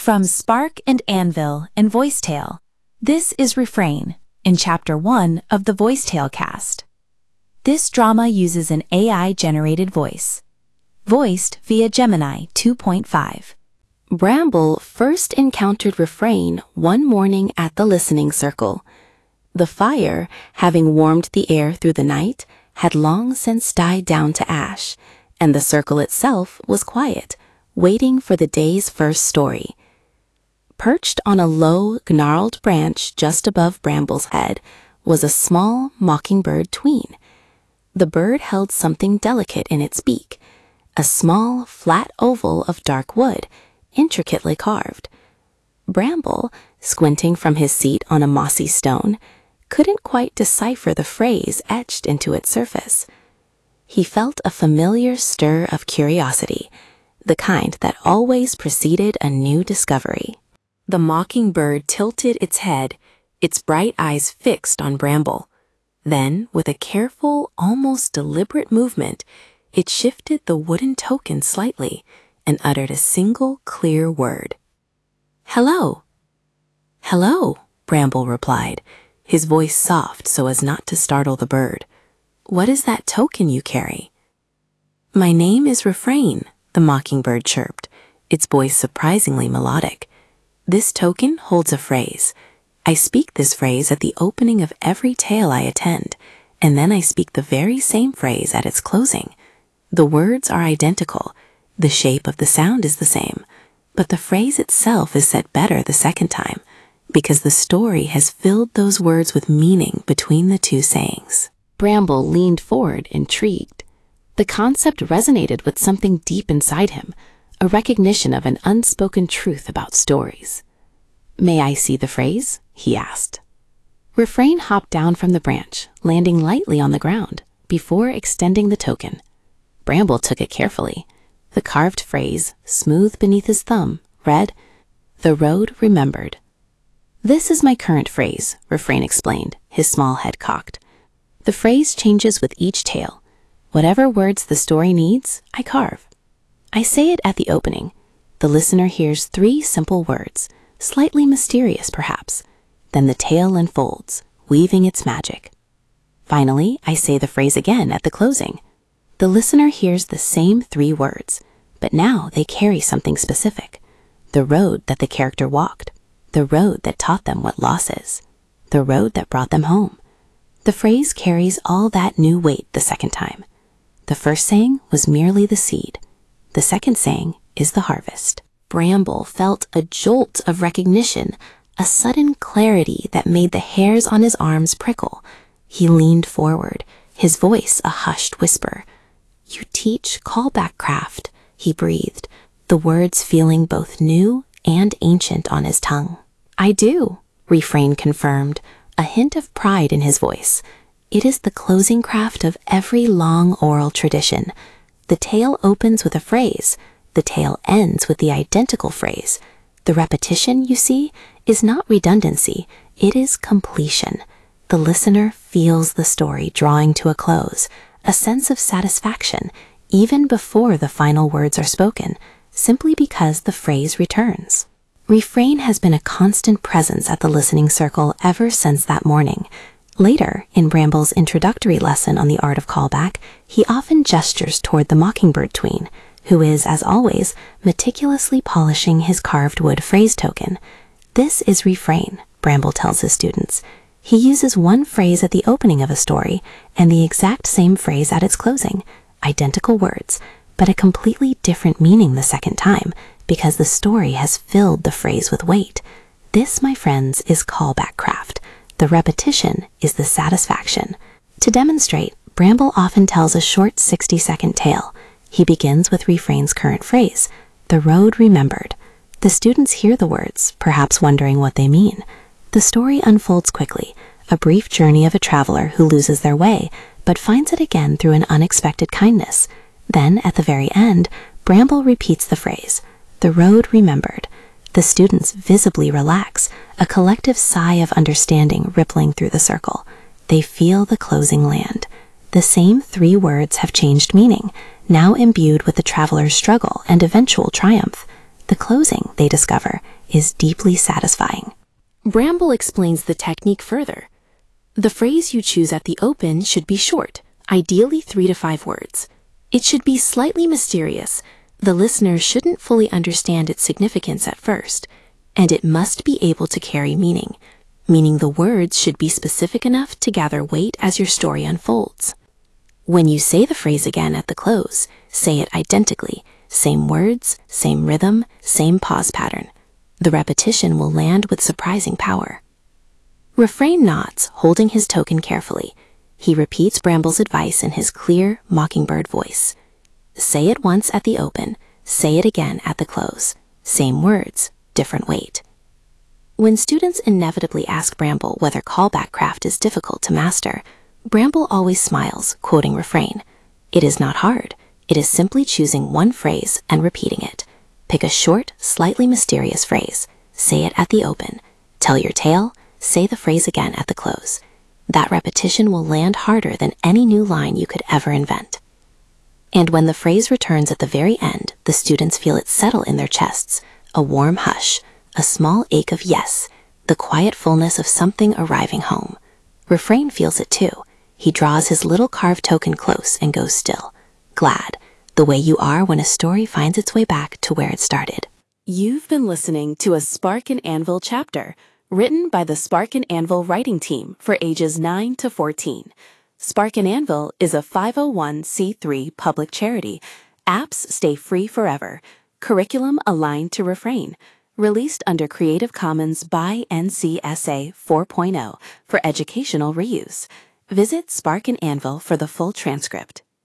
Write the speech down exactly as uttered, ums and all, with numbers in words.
From Spark and Anvil and Voicetale, this is Refrain in Chapter one of the Voicetale cast. This drama uses an A I-generated voice, voiced via Gemini two point five. Bramble first encountered Refrain one morning at the listening circle. The fire, having warmed the air through the night, had long since died down to ash, and the circle itself was quiet, waiting for the day's first story. Perched on a low, gnarled branch just above Bramble's head was a small mockingbird tween. The bird held something delicate in its beak, a small, flat oval of dark wood, intricately carved. Bramble, squinting from his seat on a mossy stone, couldn't quite decipher the phrase etched into its surface. He felt a familiar stir of curiosity, the kind that always preceded a new discovery. The mockingbird tilted its head, its bright eyes fixed on Bramble. Then, with a careful, almost deliberate movement, it shifted the wooden token slightly and uttered a single clear word. "Hello." "Hello," Bramble replied, his voice soft so as not to startle the bird. "What is that token you carry?" "My name is Refrain," the mockingbird chirped, its voice surprisingly melodic. "This token holds a phrase. I speak this phrase at the opening of every tale I attend, and then I speak the very same phrase at its closing. The words are identical, the shape of the sound is the same, but the phrase itself is said better the second time, because the story has filled those words with meaning between the two sayings." Bramble leaned forward, intrigued. The concept resonated with something deep inside him, a recognition of an unspoken truth about stories. "May I see the phrase?" he asked. Refrain hopped down from the branch, landing lightly on the ground, before extending the token. Bramble took it carefully. The carved phrase, smooth beneath his thumb, read, "The road remembered." "This is my current phrase," Refrain explained, his small head cocked. "The phrase changes with each tale. Whatever words the story needs, I carve. I say it at the opening. The listener hears three simple words, slightly mysterious perhaps. Then the tale unfolds, weaving its magic. Finally, I say the phrase again at the closing. The listener hears the same three words, but now they carry something specific. The road that the character walked, the road that taught them what loss is, the road that brought them home. The phrase carries all that new weight the second time. The first saying was merely the seed. The second saying is the harvest." Bramble felt a jolt of recognition, a sudden clarity that made the hairs on his arms prickle. He leaned forward, his voice a hushed whisper. "You teach callback craft," he breathed, the words feeling both new and ancient on his tongue. "I do," Refrain confirmed, a hint of pride in his voice. "It is the closing craft of every long oral tradition. The tale opens with a phrase. The tale ends with the identical phrase. The repetition, you see, is not redundancy. It is completion. The listener feels the story drawing to a close, a sense of satisfaction, even before the final words are spoken, simply because the phrase returns." Refrain has been a constant presence at the listening circle ever since that morning. Later, in Bramble's introductory lesson on the art of callback, he often gestures toward the mockingbird tween, who is, as always, meticulously polishing his carved wood phrase token. "This is Refrain," Bramble tells his students. He uses one phrase at the opening of a story and the exact same phrase at its closing, identical words, but a completely different meaning the second time, because the story has filled the phrase with weight. This, my friends, is callback craft. The repetition is the satisfaction. To demonstrate, Bramble often tells a short sixty-second tale. He begins with Refrain's current phrase, "The road remembered." The students hear the words, perhaps wondering what they mean. The story unfolds quickly, a brief journey of a traveler who loses their way, but finds it again through an unexpected kindness. Then, at the very end, Bramble repeats the phrase, "The road remembered." The students visibly relax, a collective sigh of understanding rippling through the circle. They feel the closing land. The same three words have changed meaning, now imbued with the traveler's struggle and eventual triumph. The the closing, they discover, is deeply satisfying. Bramble explains the technique further. The phrase you choose at the open should be short, ideally three to five words. It should be slightly mysterious. The listener shouldn't fully understand its significance at first, and it must be able to carry meaning, meaning the words should be specific enough to gather weight as your story unfolds. When you say the phrase again at the close, say it identically, same words, same rhythm, same pause pattern. The repetition will land with surprising power. Refrain nods, holding his token carefully. He repeats Bramble's advice in his clear, mockingbird voice. Say it once at the open, say it again at the close. Same words, different weight. When students inevitably ask Bramble whether callback craft is difficult to master, Bramble always smiles, quoting Refrain. It is not hard. It is simply choosing one phrase and repeating it. Pick a short, slightly mysterious phrase. Say it at the open. Tell your tale. Say the phrase again at the close. That repetition will land harder than any new line you could ever invent. And when the phrase returns at the very end, the students feel it settle in their chests, a warm hush, a small ache of yes, the quiet fullness of something arriving home. Refrain feels it too. He draws his little carved token close and goes still, glad, the way you are when a story finds its way back to where it started. You've been listening to a Spark and Anvil chapter, written by the Spark and Anvil writing team for ages nine to fourteen. Spark and Anvil is a five oh one c three public charity. Apps stay free forever. Curriculum aligned to Refrain. Released under Creative Commons by N C S A four point oh for educational reuse. Visit Spark and Anvil for the full transcript.